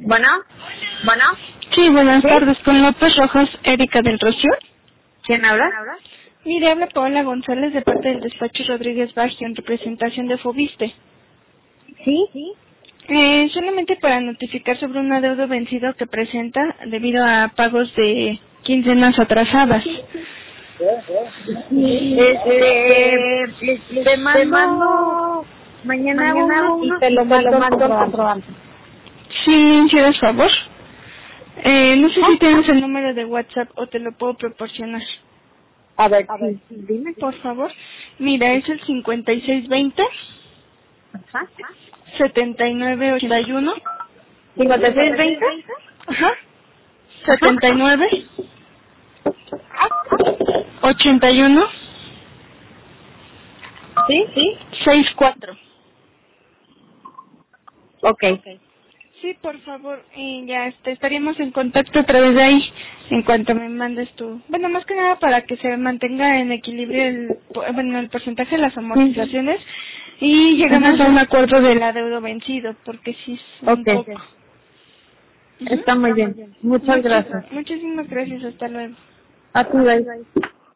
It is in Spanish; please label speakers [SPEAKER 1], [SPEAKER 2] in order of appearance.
[SPEAKER 1] Bueno, bueno.
[SPEAKER 2] Sí, buenas tardes. Con López Rojas, Erika del Rocío.
[SPEAKER 1] ¿Quién habla?
[SPEAKER 2] Mire, habla Paola González de parte del despacho Rodríguez Baggio en representación de Fobiste.
[SPEAKER 1] Sí.
[SPEAKER 2] Solamente para notificar sobre un adeudo vencido que presenta debido a pagos de quincenas atrasadas.
[SPEAKER 1] Te mando mañana uno y te lo mando comprobante.
[SPEAKER 2] Sí, si eres favor. No sé si tienes el número de WhatsApp o te lo puedo proporcionar.
[SPEAKER 1] A ver, dime.
[SPEAKER 2] Por favor. Mira, es el 5620
[SPEAKER 1] Ajá.
[SPEAKER 2] 7981.
[SPEAKER 1] 5620.
[SPEAKER 2] Ajá. 79 81
[SPEAKER 1] Sí.
[SPEAKER 2] 64.
[SPEAKER 1] Okay.
[SPEAKER 2] Sí, por favor, ya estaríamos en contacto a través de ahí en cuanto me mandes tu... Bueno, más que nada para que se mantenga en equilibrio el porcentaje de las amortizaciones y llegamos a un acuerdo del adeudo vencido, porque sí es un poco.
[SPEAKER 1] Está muy bien. Muchas gracias.
[SPEAKER 2] Muchísimas gracias, hasta luego.
[SPEAKER 1] A ti, bye.